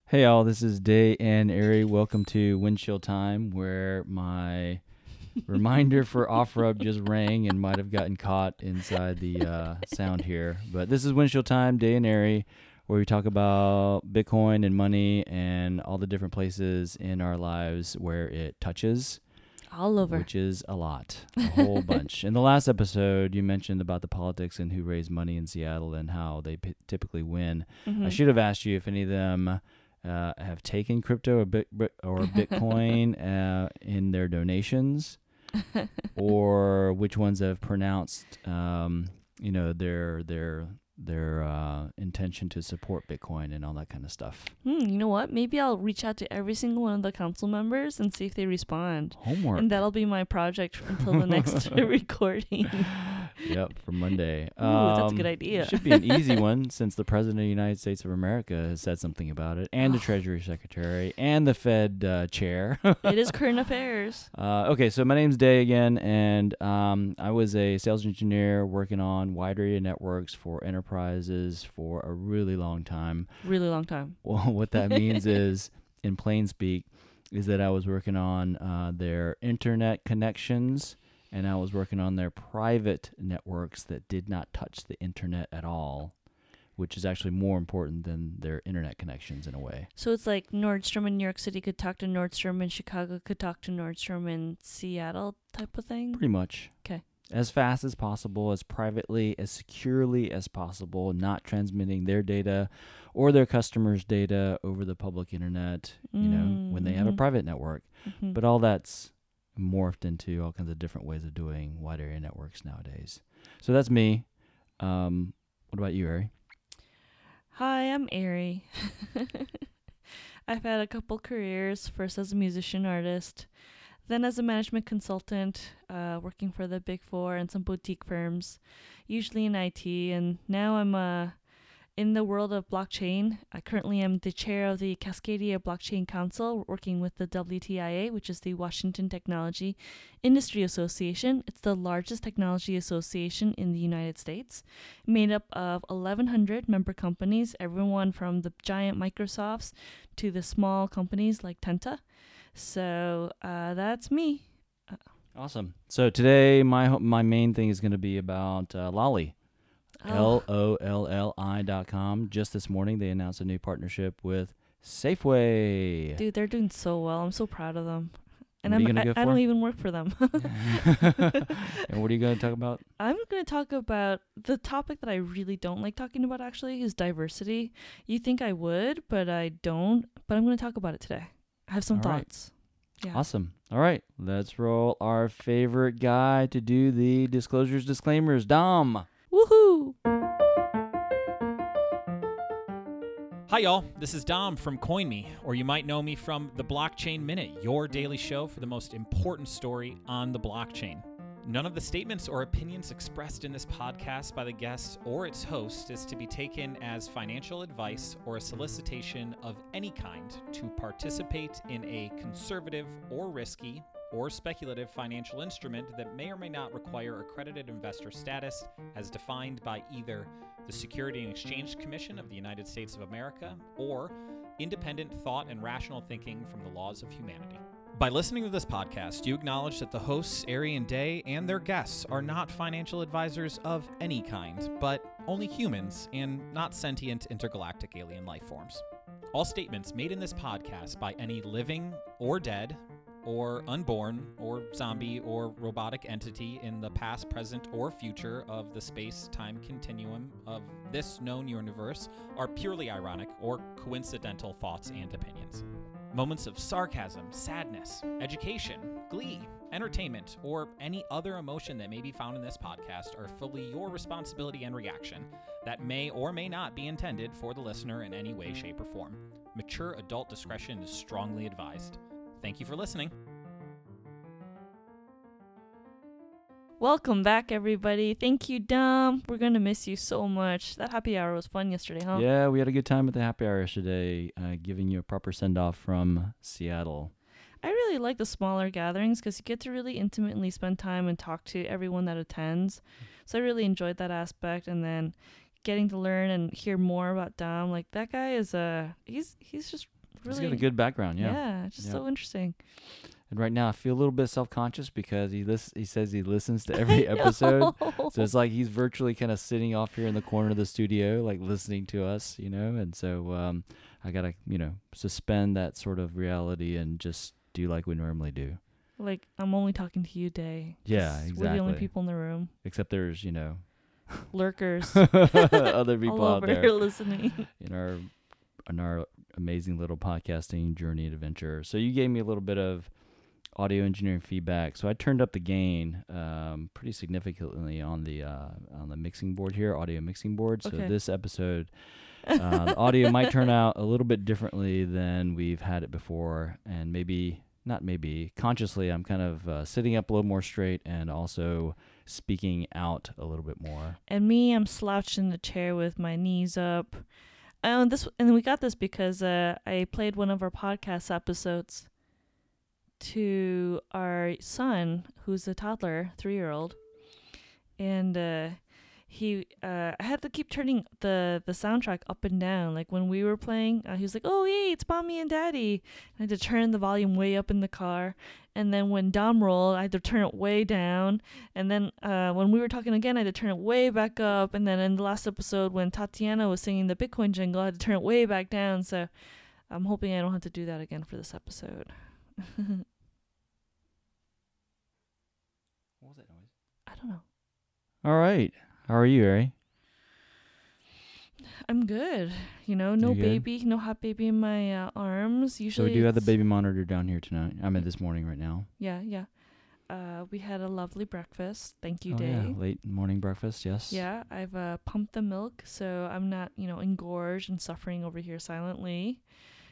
Hey all, this is Day and Ari. Welcome to Windshield Time, where my reminder for OfferUp just rang and might have gotten caught inside the sound here. But this is Windshield Time, Day and Ari, where we talk about Bitcoin and money and all the different places in our lives where it touches. All over. Which is a lot, a whole bunch. In the last episode, you mentioned about the politics and who raised money in Seattle and how they typically win. Mm-hmm. I should have asked you if any of them have taken crypto or Bitcoin in their donations, or which ones have pronounced, their intention to support Bitcoin and all that kind of stuff. You know what? Maybe I'll reach out to every single one of the council members and see if they respond. Homework. And that'll be my project until the next recording. Yep, for Monday. Ooh, that's a good idea. It should be an easy one since the President of the United States of America has said something about it, and the Treasury Secretary, and the Fed chair. It is current affairs. Okay, so my name's Day again, and I was a sales engineer working on wide area networks for enterprises for a really long time. Really long time. Well, what that means is, in plain speak, is that I was working on their internet connections, and I was working on their private networks that did not touch the internet at all, which is actually more important than their internet connections in a way. So it's like Nordstrom in New York City could talk to Nordstrom in Chicago, could talk to Nordstrom in Seattle type of thing? Pretty much. Okay. As fast as possible, as privately, as securely as possible, not transmitting their data or their customers' data over the public internet, when they have a private network. Mm-hmm. But all that's morphed into all kinds of different ways of doing wide area networks nowadays. So that's me. What about you, Ari? Hi, I'm Ari. I've had a couple careers, first as a musician artist, then as a management consultant, working for the Big Four and some boutique firms, usually in IT, and now I'm in the world of blockchain. I currently am the chair of the Cascadia Blockchain Council, working with the WTIA, which is the Washington Technology Industry Association. It's the largest technology association in the United States, made up of 1,100 member companies, everyone from the giant Microsofts to the small companies like Tenta. So that's me. Awesome. So today my main thing is going to be about Lolli. LOLLI.com. Just this morning, they announced a new partnership with Safeway. Dude, they're doing so well. I'm so proud of them. And I don't even work for them. And what are you going to talk about? I'm going to talk about the topic that I really don't like talking about, actually, is diversity. You think I would, but I don't. But I'm going to talk about it today. I have some All right. thoughts. Yeah. Awesome. All right. Let's roll our favorite guy to do the disclosures, disclaimers. Dom. Woohoo! Hi, y'all. This is Dom from CoinMe, or you might know me from the Blockchain Minute, your daily show for the most important story on the blockchain. None of the statements or opinions expressed in this podcast by the guest or its host is to be taken as financial advice or a solicitation of any kind to participate in a conservative or risky or speculative financial instrument that may or may not require accredited investor status as defined by either the Securities and Exchange Commission of the United States of America or independent thought and rational thinking from the laws of humanity. By listening to this podcast, you acknowledge that the hosts, Ari and Day, and their guests are not financial advisors of any kind, but only humans and not sentient intergalactic alien life forms. All statements made in this podcast by any living or dead or unborn, or zombie, or robotic entity in the past, present, or future of the space-time continuum of this known universe are purely ironic or coincidental thoughts and opinions. Moments of sarcasm, sadness, education, glee, entertainment, or any other emotion that may be found in this podcast are fully your responsibility and reaction that may or may not be intended for the listener in any way, shape, or form. Mature adult discretion is strongly advised. Thank you for listening. Welcome back, everybody. Thank you, Dom. We're going to miss you so much. That happy hour was fun yesterday, huh? Yeah, we had a good time at the happy hour yesterday, giving you a proper send-off from Seattle. I really like the smaller gatherings because you get to really intimately spend time and talk to everyone that attends. So I really enjoyed that aspect. And then getting to learn and hear more about Dom. Like, that guy is he's just He's really got a good background, yeah. just Yeah. so interesting. And right now, I feel a little bit self-conscious because he says he listens to every episode. So it's like he's virtually kind of sitting off here in the corner of the studio, like listening to us, And so I got to, suspend that sort of reality and just do like we normally do. Like, I'm only talking to you, Day. Yeah, 'cause exactly. We're the only people in the room. Except there's, Lurkers other people all out over there listening. in our amazing little podcasting journey and adventure. So you gave me a little bit of audio engineering feedback. So I turned up the gain pretty significantly on the mixing board here, audio mixing board. So Okay. this episode, the audio might turn out a little bit differently than we've had it before, and consciously, I'm kind of sitting up a little more straight and also speaking out a little bit more. And me, I'm slouched in the chair with my knees up. And we got this because I played one of our podcast episodes to our son, who's a toddler, 3-year-old, and I had to keep turning the soundtrack up and down. Like when we were playing, he was like, "Oh, hey, it's Mommy and Daddy." And I had to turn the volume way up in the car. And then when Dom rolled, I had to turn it way down. And then when we were talking again, I had to turn it way back up. And then in the last episode, when Tatiana was singing the Bitcoin jingle, I had to turn it way back down. So I'm hoping I don't have to do that again for this episode. What was that noise? I don't know. All right. How are you, Ari? I'm good. No You good? baby, no hot baby in my arms. So Usually we do have the it's- baby monitor down here tonight. I mean, this morning right now. Yeah. We had a lovely breakfast. Thank you, Oh, Day. yeah. Late morning breakfast, yes. Yeah, I've pumped the milk, so I'm not, engorged and suffering over here silently.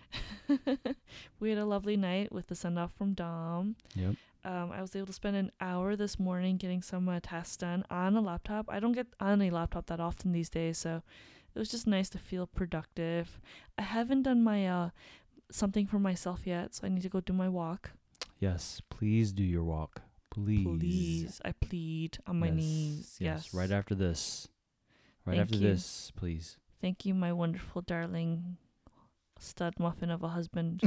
We had a lovely night with the send-off from Dom. Yep. I was able to spend an hour this morning getting some tasks done on a laptop. I don't get on a laptop that often these days, so it was just nice to feel productive. I haven't done my something for myself yet, so I need to go do my walk. Yes. Please do your walk. Please. Please, I plead on my Yes, knees. Yes. Right after this. Right Thank after you. this, please. Thank you, my wonderful, darling stud muffin of a husband.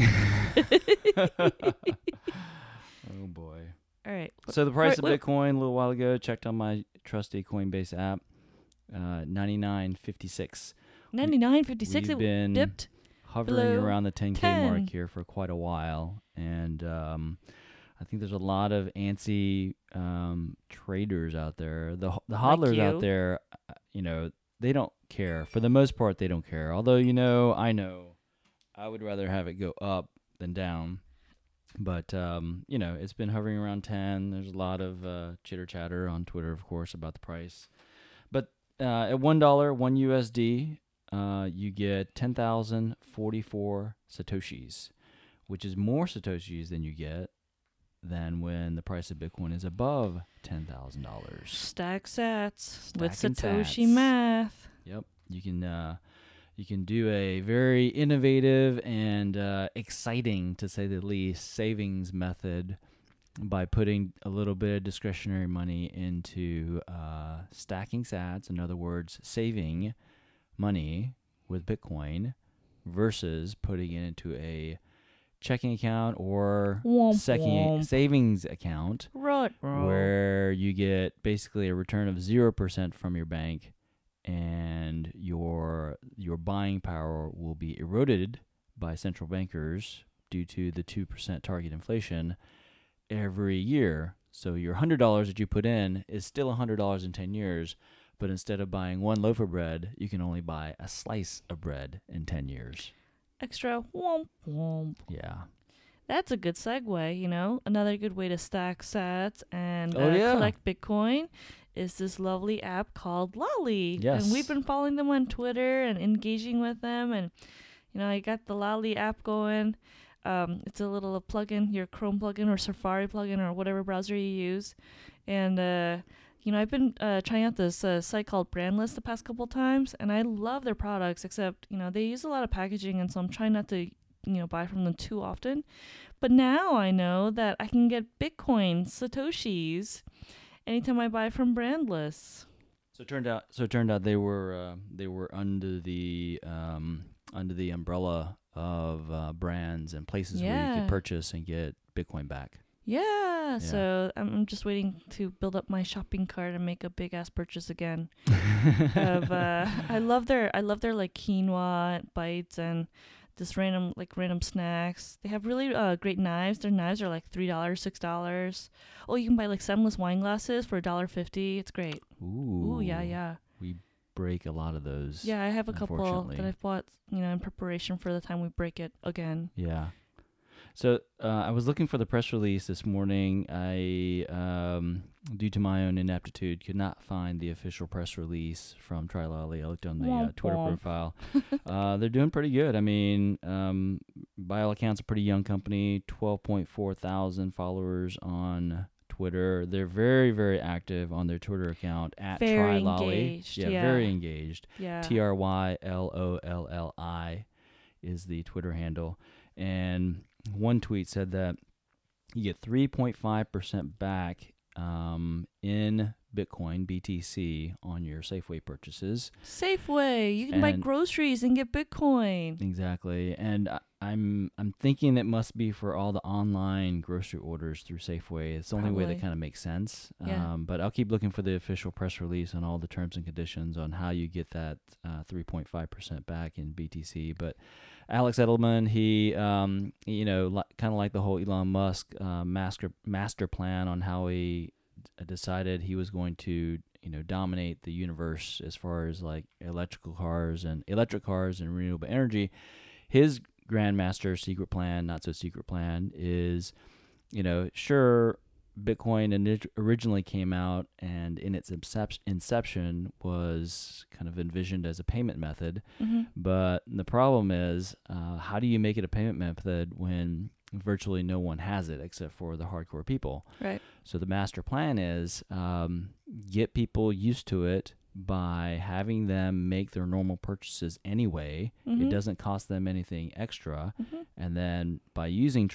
Oh boy. All right. So the price of Alright, Bitcoin a little while ago, checked on my trusty Coinbase app, 99.56. 99.56. We've It been dipped. hovering below around the 10K 10. mark here for quite a while, and I think there's a lot of antsy traders out there. The hodlers you. out there, they don't care. For the most part, they don't care. Although, I know I would rather have it go up than down. But, it's been hovering around 10. There's a lot of chitter chatter on Twitter, of course, about the price. But at $1, $1 USD, you get 10,044 Satoshis, which is more Satoshis than you get than when the price of Bitcoin is above $10,000. Stack sats with Stacking Satoshi sats. math. Yep. You can do a very innovative and exciting, to say the least, savings method by putting a little bit of discretionary money into stacking sats. In other words, saving money with Bitcoin versus putting it into a checking account or Womp womp. savings account Right, bro. where you get basically a return of 0% from your bank, and your buying power will be eroded by central bankers due to the 2% target inflation every year. So your $100 that you put in is still $100 in 10 years, but instead of buying one loaf of bread, you can only buy a slice of bread in 10 years. Extra womp womp. Yeah. That's a good segue, Another good way to stack sats and Oh, yeah. collect Bitcoin is this lovely app called Lolly. Yes. And we've been following them on Twitter and engaging with them. And, I got the Lolly app going. It's a little plugin, your Chrome plugin or Safari plugin or whatever browser you use. And, I've been trying out this site called Brandless the past couple times. And I love their products, except, they use a lot of packaging. And so I'm trying not to buy from them too often. But now I know that I can get Bitcoin, Satoshis, anytime I buy from Brandless. So it turned out they were under the umbrella of brands and places where you Yeah. could purchase and get Bitcoin back. Yeah, so I'm just waiting to build up my shopping cart and make a big ass purchase again. I love their like quinoa bites and just random snacks. They have really great knives. Their knives are like $3, $6. Oh, you can buy like stemless wine glasses for $1.50. It's great. Ooh, Yeah. We break a lot of those. Yeah, I have a couple unfortunately. that I've bought, in preparation for the time we break it again. Yeah. So I was looking for the press release this morning. I, due to my own ineptitude, could not find the official press release from Trilali. I looked on the Twitter profile. They're doing pretty good. I mean, by all accounts, a pretty young company, 12.4 thousand followers on Twitter. They're very, very active on their Twitter account at Very Trilali. engaged, Yeah, yeah. very engaged. Yeah. TRYLOLLI is the Twitter handle. And one tweet said that you get 3.5% back in Bitcoin, BTC, on your Safeway purchases. Safeway. You can buy And- groceries and get Bitcoin. Exactly. And I'm thinking it must be for all the online grocery orders through Safeway. It's the only way that Probably. kind of makes sense. Yeah. But I'll keep looking for the official press release on all the terms and conditions on how you get that 3.5% back in BTC. But Alex Edelman, he, kind of like the whole Elon Musk master plan on how he decided he was going to, dominate the universe as far as like electric cars and renewable energy. His grandmaster secret plan, not so secret plan, is, sure, Bitcoin originally came out and in its inception was kind of envisioned as a payment method. Mm-hmm. But the problem is, how do you make it a payment method when virtually no one has it except for the hardcore people? Right. So the master plan is get people used to it by having them make their normal purchases anyway. Mm-hmm. It doesn't cost them anything extra. Mm-hmm. And then by using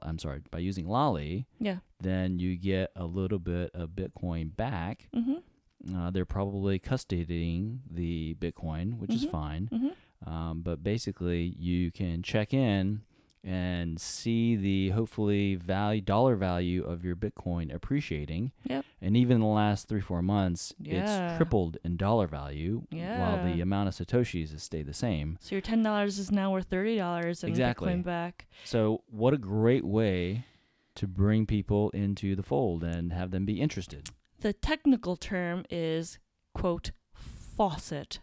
Lolli, Yeah. then you get a little bit of Bitcoin back. Mm-hmm. They're probably custodying the Bitcoin, which is Mhm. fine. Mm-hmm. But basically, you can check in and see the hopefully dollar value of your Bitcoin appreciating. Yep. And even in the last 3-4 months, Yeah. it's tripled in dollar value, while Yeah. the amount of Satoshis has stayed the same. So your $10 is now worth $30 and Exactly. Bitcoin back. So what a great way to bring people into the fold and have them be interested. The technical term is, quote, faucet.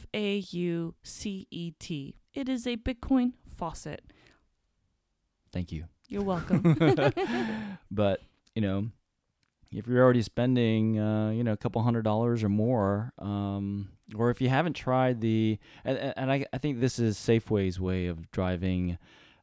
FAUCET. It is a Bitcoin faucet. Thank you. You're welcome. But, if you're already spending, a couple $100 or more, or if you haven't tried and I think this is Safeway's way of driving,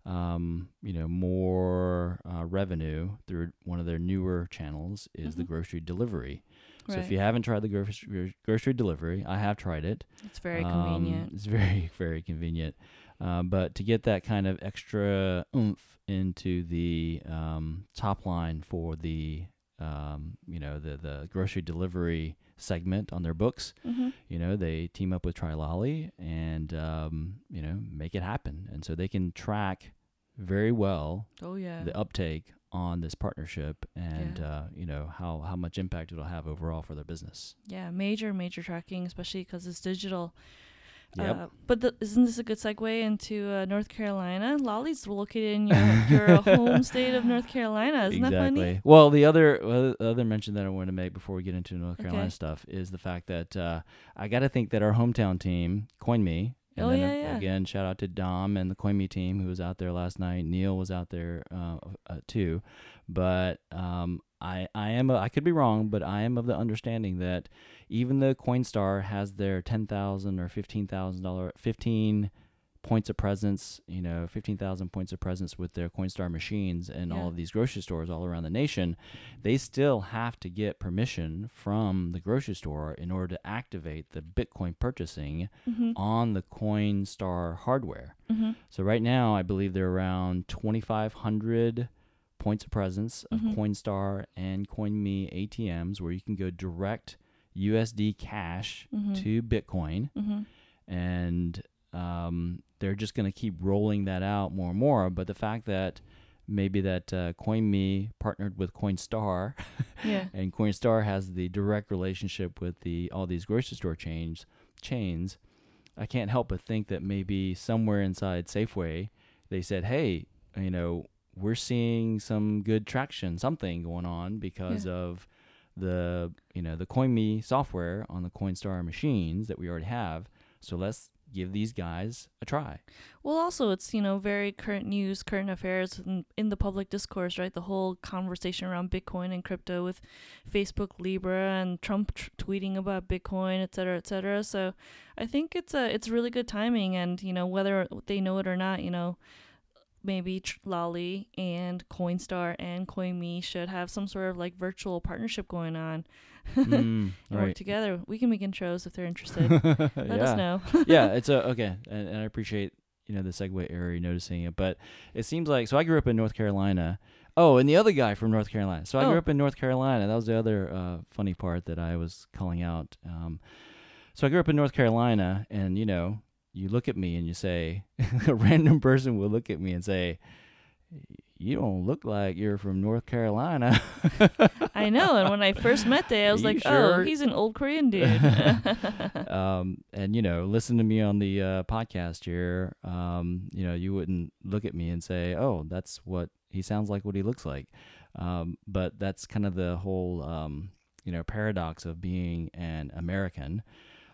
more revenue through one of their newer channels is the Mhm. grocery delivery. So Right. if you haven't tried the grocery delivery, I have tried it. It's very convenient. It's very, very convenient. But to get that kind of extra oomph into the top line for the the grocery delivery segment on their books, Mm-hmm. they team up with Trilali and make it happen, and so they can track very well Oh, yeah. the uptake on this partnership and how much impact it'll have overall for their business. Yeah, major tracking, especially because it's digital. Yep. But isn't this a good segue into North Carolina? Lolli's located in your home state of North Carolina. Isn't that funny? Exactly. Well, the other mention that I want to make before we get into North Carolina Okay. stuff is the fact that I got to think that our hometown team, CoinMe, and Oh, then yeah. again, shout out to Dom and the CoinMe team who was out there last night. Neil was out there too. But I could be wrong, but I am of the understanding that even though Coinstar has their $10,000 or $15,000, 15 points of presence, 15,000 points of presence with their Coinstar machines in all Yeah. of these grocery stores all around the nation, they still have to get permission from the grocery store in order to activate the Bitcoin purchasing Mm-hmm. on the Coinstar hardware. Mm-hmm. So right now, I believe there are around 2,500 points of presence of Mhm. Coinstar and CoinMe ATMs where you can go direct USD cash Mhm. to Bitcoin. Mm-hmm. And they're just going to keep rolling that out more and more. But the fact that maybe that CoinMe partnered with Coinstar, Yeah. and Coinstar has the direct relationship with all these grocery store chains, I can't help but think that maybe somewhere inside Safeway, they said, hey, we're seeing some good traction, something going on because of the CoinMe software on the Coinstar machines that we already have. So let's give these guys a try. Well, also, it's, very current news, current affairs in the public discourse, right? The whole conversation around Bitcoin and crypto with Facebook Libra and Trump tweeting about Bitcoin, et cetera, et cetera. So I think it's really good timing. And, whether they know it or not, maybe Lolly and Coinstar and CoinMe should have some sort of like virtual partnership going on and work together. We can make intros if they're interested. Let us know. Yeah, it's okay, and I appreciate the segue, Ari, noticing it. But it seems like, so I grew up in North Carolina. Oh, and the other guy from North Carolina. So I grew up in North Carolina. That was the other funny part that I was calling out. So I grew up in North Carolina, and you look at me and you say, a random person will look at me and say, you don't look like you're from North Carolina. I know. And when I first met Day, I was like, sure? Oh, he's an old Korean dude. And, listen to me on the podcast here. You wouldn't look at me and say, oh, that's what he sounds like, what he looks like. But that's kind of the whole, paradox of being an American.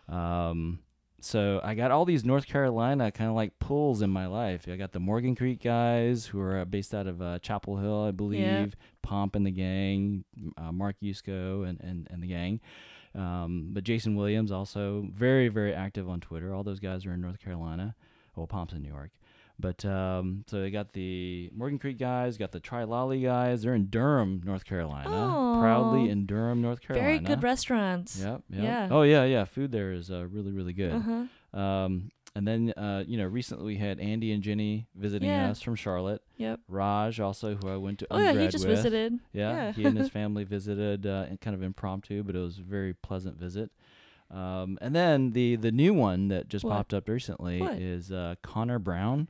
So I got all these North Carolina kind of like pulls in my life. I got the Morgan Creek guys who are based out of Chapel Hill, I believe. Yeah. Pomp and the gang, Mark Yusko and the gang. But Jason Williams also very, very active on Twitter. All those guys are in North Carolina. Well, Pomp's in New York. But so they got the Morgan Creek guys, got the Tri-Lolly guys. They're in Durham, North Carolina. Oh. Proudly in Durham, North Carolina. Very good restaurants. Yep. Yeah. Oh, yeah. Food there is really, really good. Uh-huh. And then, recently we had Andy and Jenny visiting us from Charlotte. Yep. Raj also, who I went to Oh, yeah, undergrad he just with. visited. Yeah, he and his family visited, kind of impromptu, but it was a very pleasant visit. And then the new one that just popped up recently is Connor Brown.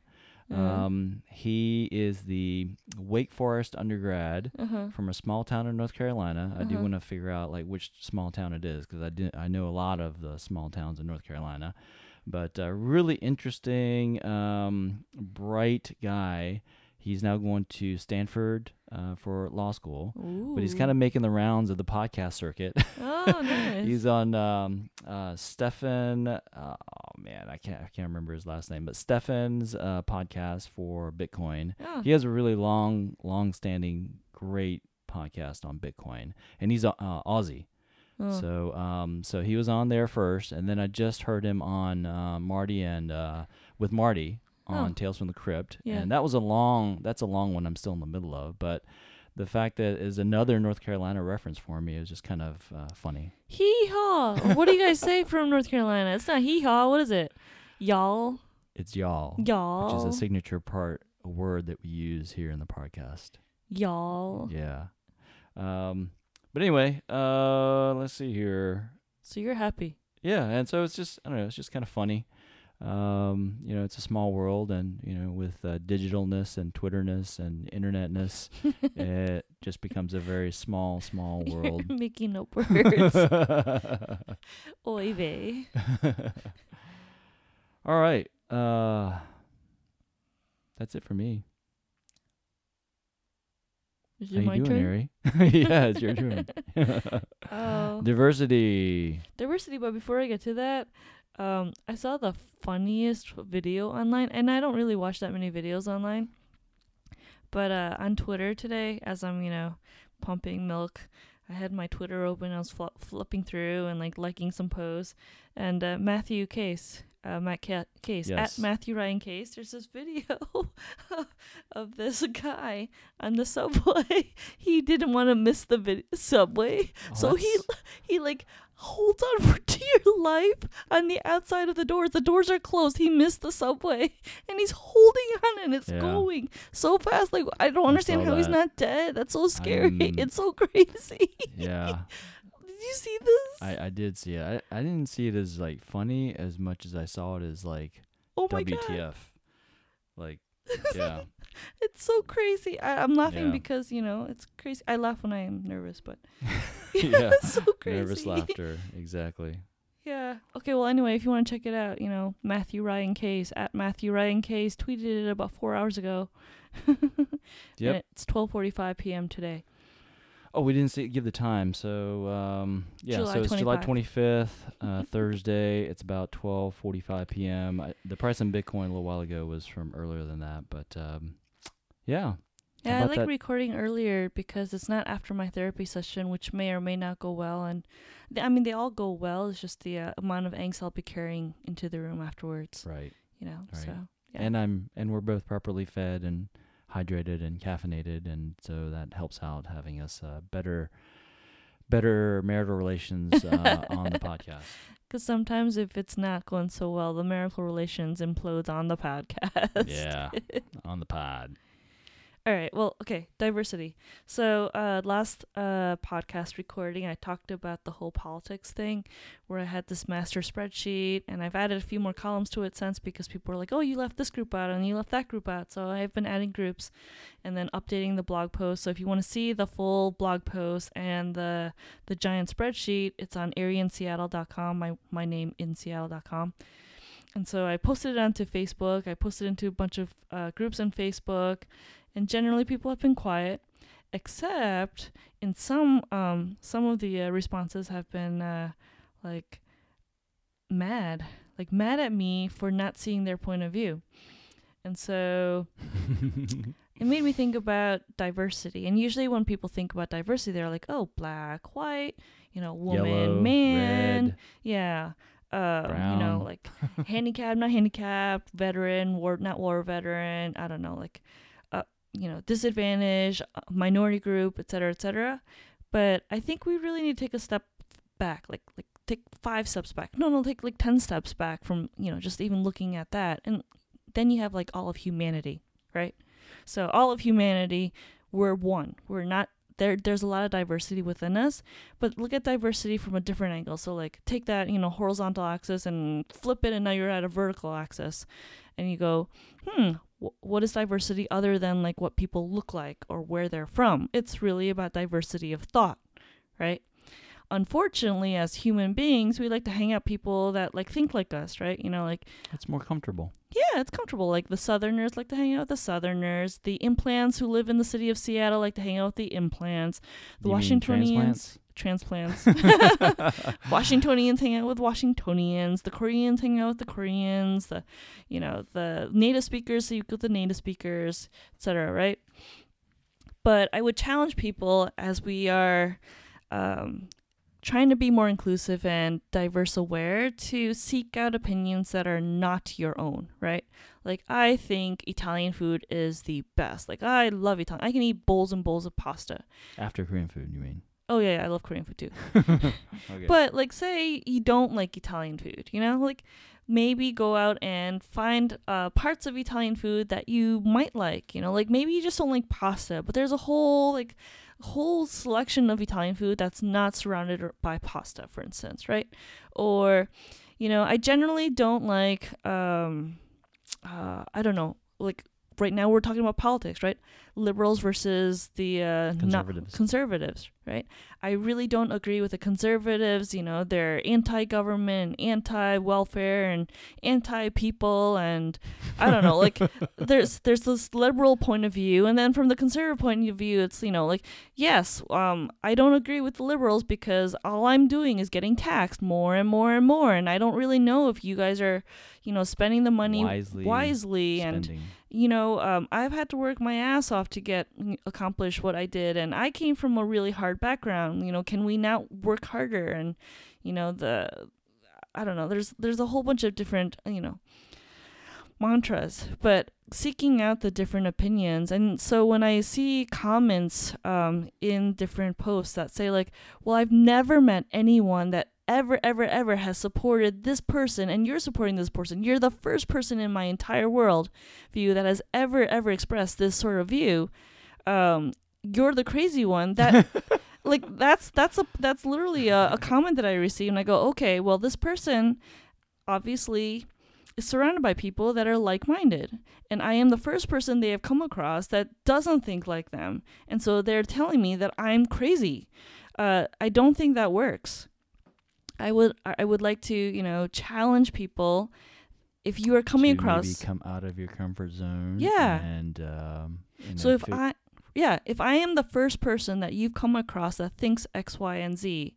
He is the Wake Forest undergrad from a small town in North Carolina. I do want to figure out like which small town it is, because I know a lot of the small towns in North Carolina. But really interesting, bright guy. He's now going to Stanford for law school. Ooh. But he's kind of making the rounds of the podcast circuit. Oh, nice. He's on Stefan. I can't remember his last name, but Stefan's podcast for Bitcoin. Oh. He has a really long-standing, great podcast on Bitcoin, and he's Aussie. Oh. So he was on there first, and then I just heard him on Marty and with Marty on Tales from the Crypt, and that's a long one I'm still in the middle of, but the fact that is another North Carolina reference for me is just kind of funny. Hee-haw. What do you guys say from North Carolina? It's not hee-haw. What is it? Y'all? It's y'all. Y'all. Which is a signature a word that we use here in the podcast. Y'all. Yeah. But anyway, let's see here. So you're happy. Yeah, and so it's just, I don't know, it's just kind of funny. It's a small world, and, with digitalness and Twitterness and internetness, it just becomes a very small world. You're making up words. Oy vey. All right. That's it for me. Is How it my you doing, turn? Ari? Yeah, it's your turn. Oh. Diversity. But before I get to that, I saw the funniest video online, and I don't really watch that many videos online, but on Twitter today, as I'm, pumping milk, I had my Twitter open, I was flipping through and liking some posts, and Matthew Case, Case, yes. at Matthew Ryan Case, there's this video of this guy on the subway. He didn't want to miss the subway, so he holds on for dear life on the outside of the doors. The doors are closed. He missed the subway, and he's holding on, and it's going so fast. I don't understand how he's not dead. That's so scary. It's so crazy. Yeah. Did you see this? I did see it. I didn't see it as funny as much as I saw it as Oh my WTF. God. Like, yeah. It's so crazy. I'm laughing Yeah. because, it's crazy. I laugh when I am nervous, but Yeah. it's so crazy. Nervous laughter. Exactly. Yeah. Okay, well, anyway, if you want to check it out, Matthew Ryan Case, at Matthew Ryan Case, tweeted it about 4 hours ago. Yep. And it's 12:45 p.m. today. Oh, we didn't give the time. So, July so it's July 25th. 25th, Thursday. It's about 12:45 p.m. The price on Bitcoin a little while ago was from earlier than that, but yeah. Yeah, I about like that? recording earlier because it's not after my therapy session, which may or may not go well. And they all go well. It's just the amount of angst I'll be carrying into the room afterwards. Right. Right. So yeah. And we're both properly fed and hydrated and caffeinated, and so that helps out having us better marital relations on the podcast. Because sometimes if it's not going so well, the marital relations implodes on the podcast. Yeah, on the pod. All right. Well, okay. Diversity. So last podcast recording, I talked about the whole politics thing where I had this master spreadsheet, and I've added a few more columns to it since because people were like, oh, you left this group out and you left that group out. So I've been adding groups and then updating the blog post. So if you want to see the full blog post and the giant spreadsheet, it's on arianseattle.com, my name in Seattle.com. And so I posted it onto Facebook. I posted it into a bunch of groups on Facebook. And generally, people have been quiet, except in some of the responses have been mad at me for not seeing their point of view. And so it made me think about diversity. And usually when people think about diversity, they're like, oh, black, white, woman, Yellow, man. red, yeah. brown. Like handicapped, not handicapped, veteran, not war veteran. I don't know, disadvantaged, minority group, et cetera, but I think we really need to take a step back, like take 5 steps back. No, take like 10 steps back from, just even looking at that. And then you have like all of humanity, right? So all of humanity, we're one. We're not there's a lot of diversity within us, but look at diversity from a different angle. So like take that, horizontal axis and flip it, and now you're at a vertical axis. And you go, what is diversity other than like what people look like or where they're from? It's really about diversity of thought, right? Unfortunately, as human beings, we like to hang out people that like think like us, right? It's more comfortable. Yeah, it's comfortable. Like the Southerners like to hang out with the Southerners. The implants who live in the city of Seattle like to hang out with the implants. The You mean Washingtonians, transplants. Washingtonians hang out with Washingtonians. The Koreans hang out with the Koreans. The native speakers so you go with the native speakers, etc. Right? But I would challenge people as we are trying to be more inclusive and diverse aware to seek out opinions that are not your own, right? Like, I think Italian food is the best. Like, I love Italian. I can eat bowls and bowls of pasta. After Korean food, you mean? Oh, yeah, I love Korean food too. Okay. But, like, say you don't like Italian food, like, maybe go out and find parts of Italian food that you might like, like maybe you just don't like pasta, but there's a whole selection of Italian food that's not surrounded by pasta, for instance, right? Or, I generally don't like, I don't know, like right now we're talking about politics, right? Liberals versus the conservatives, right? I really don't agree with the conservatives. They're anti-government, and anti-welfare, and anti-people, and I don't know. Like, there's this liberal point of view, and then from the conservative point of view, it's yes, I don't agree with the liberals because all I'm doing is getting taxed more and more and more, and I don't really know if you guys are, spending the money wisely spending. And I've had to work my ass off to accomplish what I did, and I came from a really hard background. Can we not work harder? And I don't know, there's a whole bunch of different mantras, but seeking out the different opinions. And so when I see comments in different posts that say like, well, I've never met anyone that ever has supported this person, and you're supporting this person. You're the first person in my entire world view that has ever expressed this sort of view. You're the crazy one. That like that's literally a comment that I received, and I go, okay, well, this person obviously is surrounded by people that are like-minded, and I am the first person they have come across that doesn't think like them, and so they're telling me that I'm crazy. I don't think that works. I would like to, challenge people. If you are coming to across, maybe come out of your comfort zone. Yeah. And so if I am the first person that you've come across that thinks X, Y, and Z,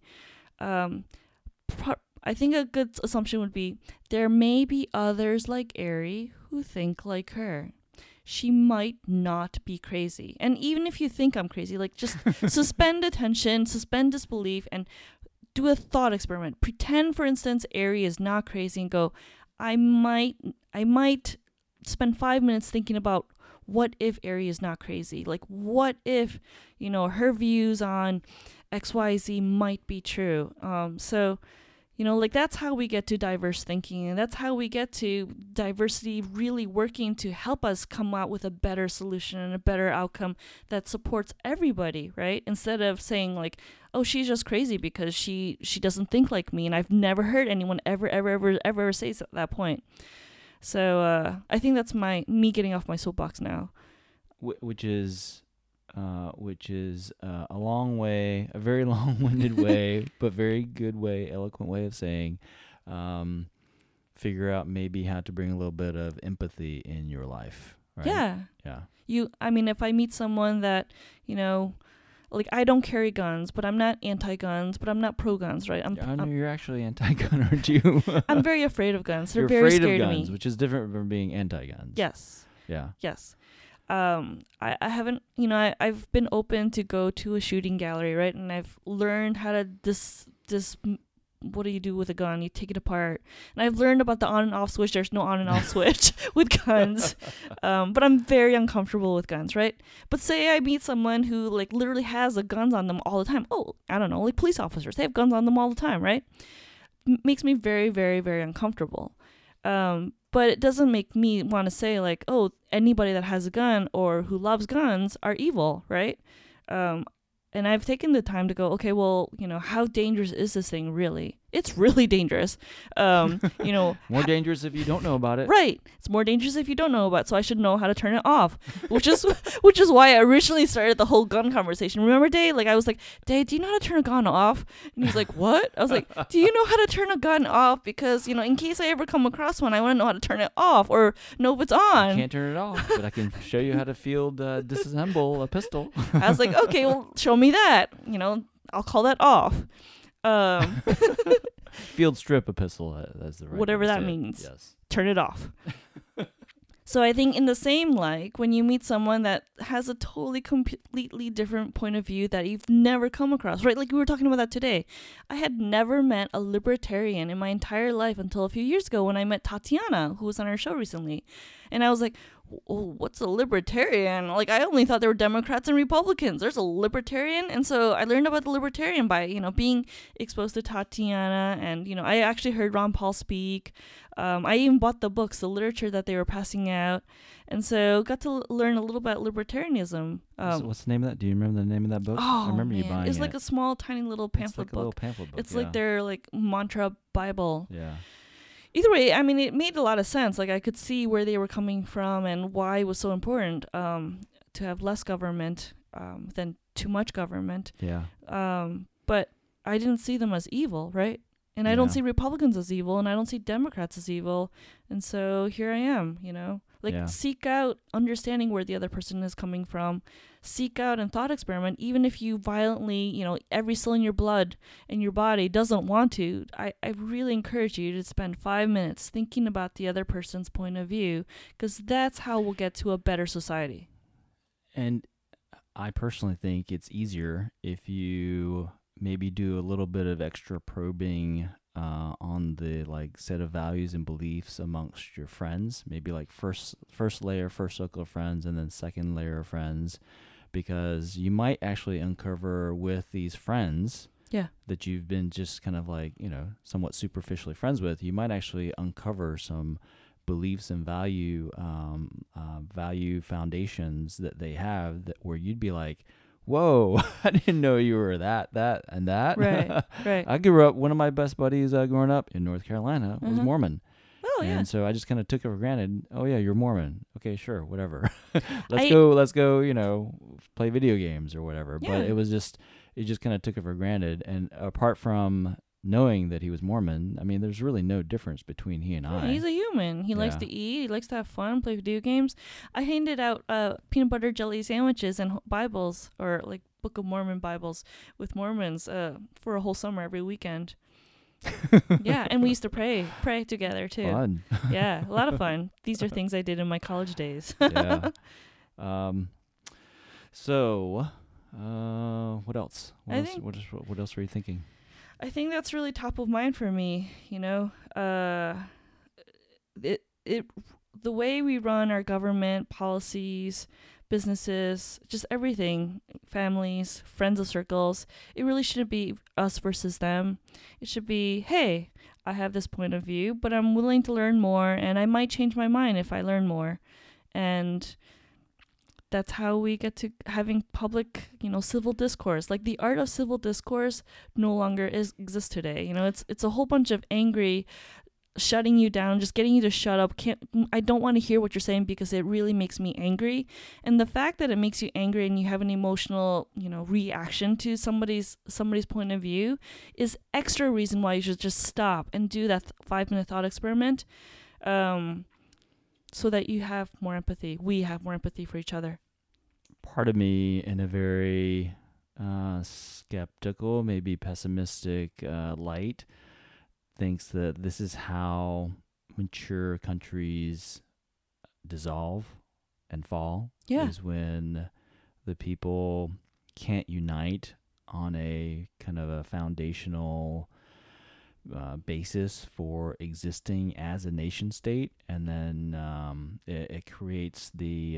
I think a good assumption would be there may be others like Ari who think like her. She might not be crazy. And even if you think I'm crazy, like, just suspend attention, suspend disbelief, and do a thought experiment. Pretend, for instance, Ari is not crazy, and go, I might spend 5 minutes thinking about what if Ari is not crazy? Like, what if, her views on XYZ might be true? That's how we get to diverse thinking, and that's how we get to diversity really working to help us come out with a better solution and a better outcome that supports everybody, right? Instead of saying, like, oh, she's just crazy because she doesn't think like me, and I've never heard anyone ever say that point. So I think that's me getting off my soapbox now. Which is a very long-winded way, but very good way, eloquent way of saying, figure out maybe how to bring a little bit of empathy in your life. Right? Yeah. Yeah. If I meet someone that, like, I don't carry guns, but I'm not anti-guns, but I'm not pro-guns, right? I know you're actually anti-gun, aren't you? I'm very afraid of guns. They're You're very afraid scary of to guns, me. which is different from being anti-guns. Yes. Yeah. Yes. I haven't, I've been open to go to a shooting gallery, right? And I've learned how to what do you do with a gun? You take it apart. And I've learned about the on and off switch. There's no on and off switch with guns. But I'm very uncomfortable with guns, right? But say I meet someone who, like, literally has guns on them all the time. Oh, I don't know, like police officers. They have guns on them all the time, right? Makes me very, very, very uncomfortable. But it doesn't make me want to say, like, oh, anybody that has a gun or who loves guns are evil, right? And I've taken the time to go, okay, well, how dangerous is this thing really? It's really dangerous. More dangerous if you don't know about it. Right. It's more dangerous if you don't know about it, so I should know how to turn it off, which is why I originally started the whole gun conversation. Remember, Dave? Like, I was like, Dave, do you know how to turn a gun off? And he's like, what? I was like, do you know how to turn a gun off? Because, in case I ever come across one, I want to know how to turn it off or know if it's on. I can't turn it off, but I can show you how to disassemble a pistol. I was like, okay, well, show me that. I'll call that off. Field strip a pistol. That's the right. Whatever that means. Yes. Turn it off. So I think in the same, like, when you meet someone that has a totally completely different point of view that you've never come across, right? Like we were talking about that today. I had never met a libertarian in my entire life until a few years ago when I met Tatiana, who was on our show recently. And I was like, oh, what's a libertarian? Like, I only thought there were Democrats and Republicans. There's a libertarian. And so I learned about the libertarian by, being exposed to Tatiana. And, I actually heard Ron Paul speak. I even bought the books, the literature that they were passing out. And so got to learn a little about libertarianism. What's the name of that? Do you remember the name of that book? Oh, I remember man. you buying it. It's like a small, tiny little pamphlet book. It's like their, like, mantra Bible. Yeah. Either way, I mean, it made a lot of sense. Like, I could see where they were coming from and why it was so important to have less government than too much government. Yeah. But I didn't see them as evil, right? And I don't see Republicans as evil, and I don't see Democrats as evil. And so here I am, seek out understanding where the other person is coming from. Seek out and thought experiment, even if you violently, every cell in your blood and your body doesn't want to. I really encourage you to spend 5 minutes thinking about the other person's point of view, because that's how we'll get to a better society. And I personally think it's easier if you maybe do a little bit of extra probing on the set of values and beliefs amongst your friends. Maybe like first layer, first circle of friends, and then second layer of friends, because you might actually uncover with these friends that you've been just kind of somewhat superficially friends with. You might actually uncover some beliefs and value foundations that they have where you'd be like, whoa, I didn't know you were that, and that. Right. I grew up, one of my best buddies growing up in North Carolina was Mormon. Oh, yeah. And so I just kind of took it for granted. Oh yeah, you're Mormon. Okay, sure, whatever. I- let's go, play video games or whatever. Yeah. But it just kind of took it for granted. And apart from knowing that he was Mormon, I mean, there's really no difference between he and Yeah, I. he's a human. He likes Yeah. to eat. He likes to have fun, play video games. I handed out peanut butter jelly sandwiches and Bibles, or like Book of Mormon Bibles with Mormons for a whole summer every weekend. Yeah, and we used to pray together too. Fun. Yeah, a lot of fun. These are things I did in my college days. Yeah. So, what else? I think- What else were you thinking? I think that's really top of mind for me. The way we run our government, policies, businesses, just everything, families, friends of circles, it really shouldn't be us versus them. It should be, hey, I have this point of view, but I'm willing to learn more, and I might change my mind if I learn more. And that's how we get to having public, civil discourse. Like the art of civil discourse no longer exists today. It's a whole bunch of angry, shutting you down, just getting you to shut up. I don't want to hear what you're saying because it really makes me angry. And the fact that it makes you angry and you have an emotional, reaction to somebody's point of view is extra reason why you should just stop and do that 5-minute thought experiment. So that you have more empathy. We have more empathy for each other. Part of me, in a very skeptical, maybe pessimistic light, thinks that this is how mature countries dissolve and fall. Yeah. Is when the people can't unite on a kind of a foundational basis for existing as a nation state, and then it creates the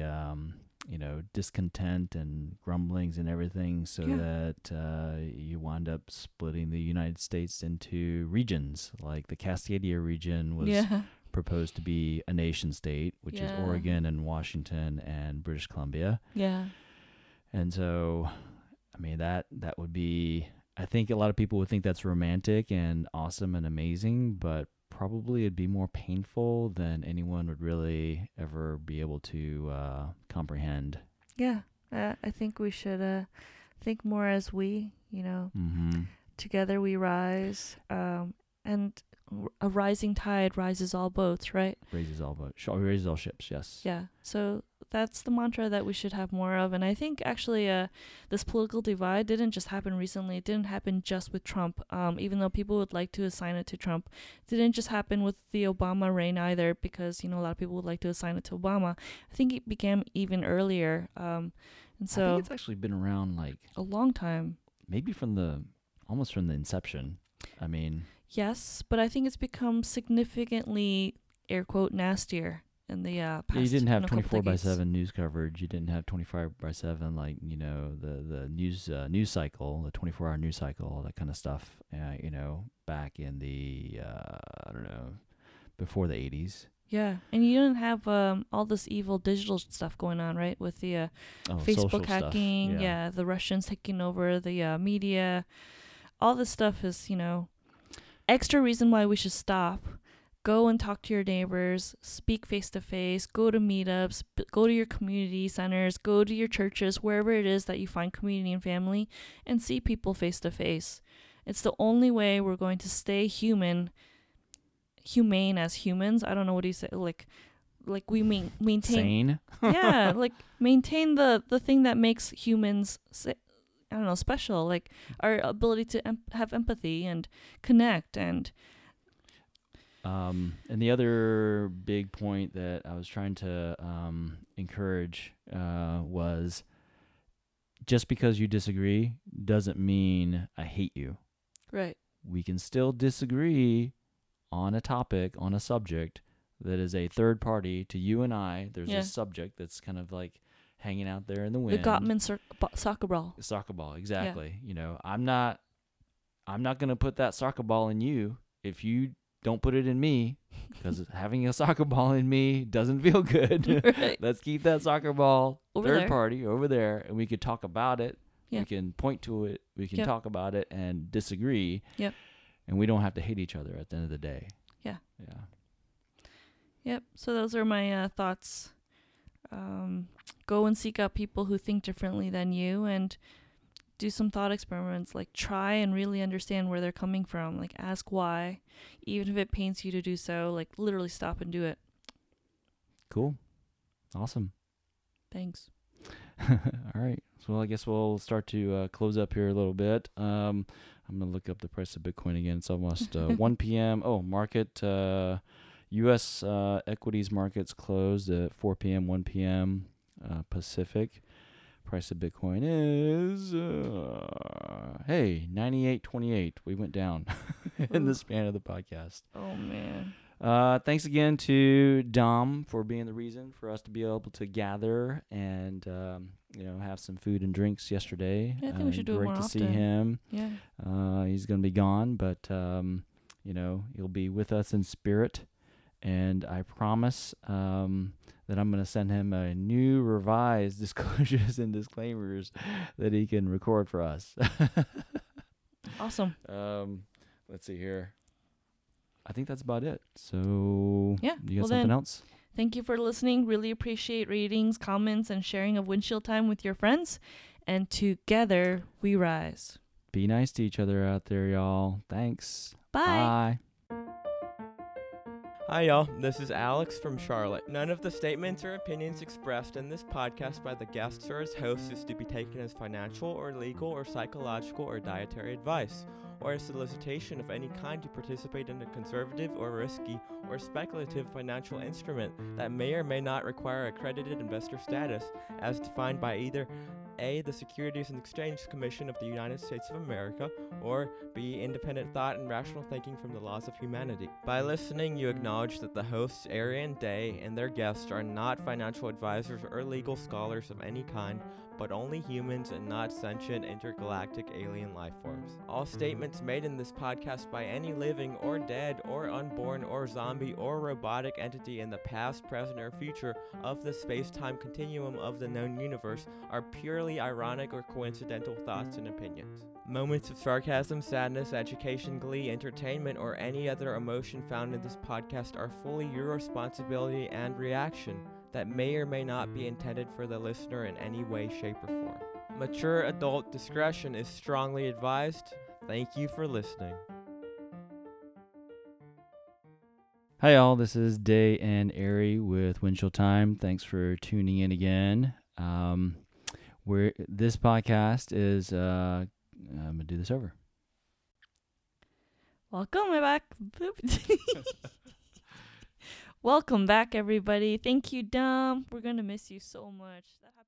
discontent and grumblings and everything, so that you wind up splitting the United States into regions. Like the Cascadia region was proposed to be a nation state, which is Oregon and Washington and British Columbia. Yeah. And so, I mean, that would be, I think a lot of people would think that's romantic and awesome and amazing, but probably it'd be more painful than anyone would really ever be able to comprehend. Yeah. I think we should think more as we, together we rise, and a rising tide rises all boats, right? Raises all ships, yes. Yeah. So that's the mantra that we should have more of. And I think actually this political divide didn't just happen recently. It didn't happen just with Trump, even though people would like to assign it to Trump. It didn't just happen with the Obama reign either, because, a lot of people would like to assign it to Obama. I think it began even earlier. And so I think it's actually been around like a long time. maybe almost from the inception. I mean, Yes, but I think it's become significantly, air quote, nastier in the past. you didn't have couple decades. 24/7 news coverage. You didn't have 24/7 like the news cycle, the 24-hour news cycle, all that kind of stuff. Back in the before the 80s. Yeah, and you didn't have all this evil digital stuff going on, right? With the Social Facebook stuff. hacking, Yeah. the Russians taking over the media. All this stuff is, extra reason why we should stop. Go and talk to your neighbors, speak face to face, go to meetups, go to your community centers, go to your churches, wherever it is that you find community and family, and see people face to face. It's the only way we're going to stay humane as humans. I don't know what you say, like we maintain Sane. yeah, like maintain the thing that makes humans special, like our ability to have empathy and connect. And the other big point that I was trying to encourage was, just because you disagree doesn't mean I hate you. right. We can still disagree on a topic, on a subject that is a third party to you and I. There's a subject that's kind of like hanging out there in the wind. The Gottman soccer ball. Soccer ball, exactly. I'm not going to put that soccer ball in you if you don't put it in me, because having a soccer ball in me doesn't feel good. Right. Let's keep that soccer ball Over third there. party over there, and we could talk about it. Yeah. We can point to it. We can Yep. talk about it and disagree. Yep. And we don't have to hate each other at the end of the day. Yeah. Yeah. Yep. So those are my thoughts. Go and seek out people who think differently than you and do some thought experiments. Like, try and really understand where they're coming from. Like, ask why. Even if it pains you to do so, like, literally stop and do it. Cool. Awesome. Thanks. All right. So I guess we'll start to close up here a little bit. I'm going to look up the price of Bitcoin again. It's almost 1 p.m. Oh, market, U.S. Equities markets closed at 4 p.m., 1 p.m. Pacific. Price of Bitcoin is, 98.28. We went down in the span of the podcast. Oh, man. Thanks again to Dom for being the reason for us to be able to gather and have some food and drinks yesterday. Yeah, I think we should do it more Great to see often. him. Yeah. He's going to be gone, but he'll be with us in spirit. And I promise that I'm going to send him a new revised disclosures and disclaimers that he can record for us. Awesome. Let's see here. I think that's about it. So, Yeah. you got Well, something then, else? Thank you for listening. Really appreciate ratings, comments, and sharing of Windshield Time with your friends. And together we rise. Be nice to each other out there, y'all. Thanks. Bye. Bye. Hi, y'all. This is Alex from Charlotte. None of the statements or opinions expressed in this podcast by the guests or as hosts is to be taken as financial or legal or psychological or dietary advice, or a solicitation of any kind to participate in a conservative or risky or speculative financial instrument that may or may not require accredited investor status as defined by either A, the Securities and Exchange Commission of the United States of America, or B, independent thought and rational thinking from the laws of humanity. By listening, you acknowledge that the hosts, Ari and Day, and their guests are not financial advisors or legal scholars of any kind, but only humans and not sentient intergalactic alien life forms. All statements made in this podcast by any living or dead or unborn or zombie or robotic entity in the past, present, or future of the space-time continuum of the known universe are purely ironic or coincidental thoughts and opinions. Moments of sarcasm, sadness, education, glee, entertainment, or any other emotion found in this podcast are fully your responsibility and reaction that may or may not be intended for the listener in any way, shape, or form. Mature adult discretion is strongly advised. Thank you for listening. Hi, y'all. This is Day and Ari with Windshield Time. Thanks for tuning in again. This podcast is, I'm going to do this over. Welcome back. Welcome back, everybody. Thank you, Dom. We're going to miss you so much.